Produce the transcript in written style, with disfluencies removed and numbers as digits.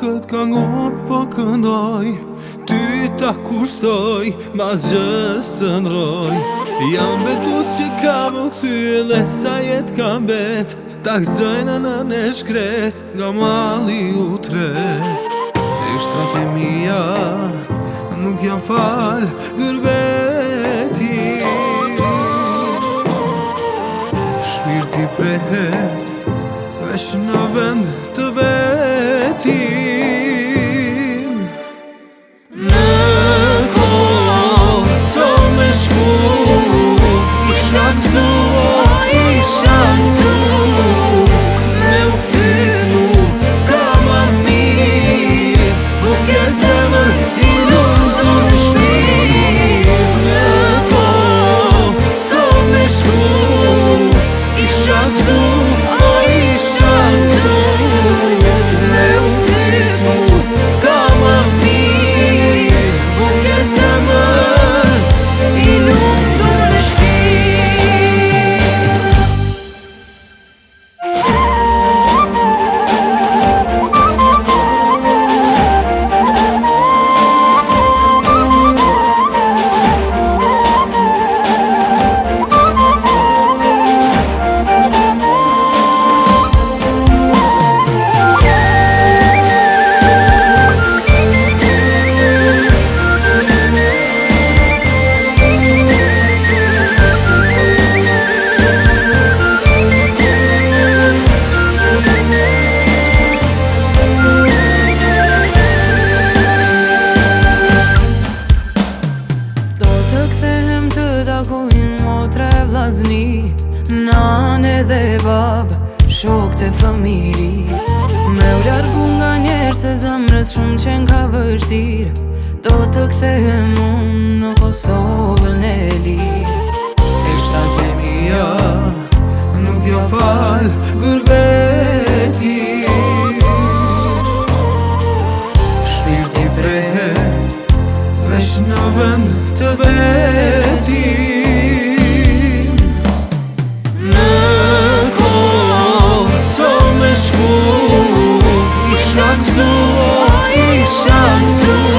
këtë këngon po këndoj, ty ta kushtoj, mas gjës të ndroj. Jam betut që ka më këthy dhe sa jet ka bet, ta gëzojnë në në shkret, nga mali u tret. Ishtrat e mija nuk jam fal gërbeti, shpirti prehet vesh në vend të vetin. Në Kosovë me shku, isha gëzu, isha gëzu, me u këthynu ka ma mirë, buke zemër i lumtur në shpirë. Në Kosovë me shku, isha gëzu, isha gëzu, me u këthynu ka ma mirë, buke zemër i lumtur në shpirë. Nane dhe bab, shok të fëmiris, me u largu nga njerës të zemrës shumë qenë ka vështir. Do të kthehem unë në Kosovën e lirë. Ishtat e mija nuk jo fal gërbeti, shpirti prehet vesh në vend të vetin. Isha gëzu, isha gëzu,